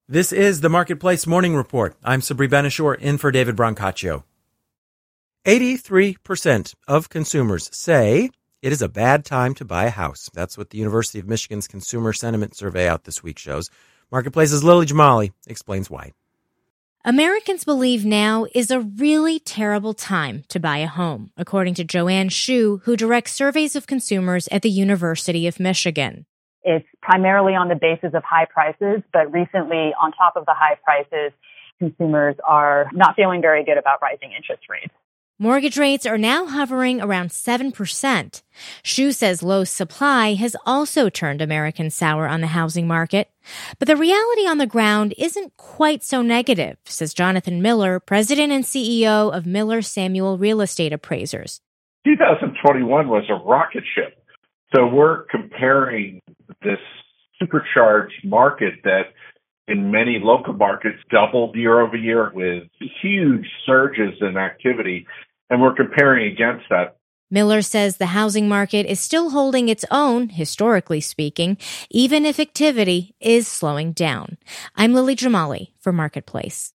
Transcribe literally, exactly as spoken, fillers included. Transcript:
This is the Marketplace Morning Report. I'm Sabri Ben-Achour, in for David Brancaccio. eighty-three percent of consumers say it is a bad time to buy a house. That's what the University of Michigan's Consumer Sentiment Survey out this week shows. Marketplace's Lily Jamali explains why. Americans believe now is a really terrible time to buy a home, according to Joanne Shu, who directs surveys of consumers at the University of Michigan. It's primarily on the basis of high prices, but recently, on top of the high prices, consumers are not feeling very good about rising interest rates. Mortgage rates are now hovering around seven percent. Shu says low supply has also turned Americans sour on the housing market. But the reality on the ground isn't quite so negative, says Jonathan Miller, president and C E O of Miller Samuel Real Estate Appraisers. two thousand twenty-one was a rocket ship. So we're comparing this supercharged market that in many local markets doubled year over year with huge surges in activity, and we're comparing against that. Miller says the housing market is still holding its own, historically speaking, even if activity is slowing down. I'm Lily Jamali for Marketplace.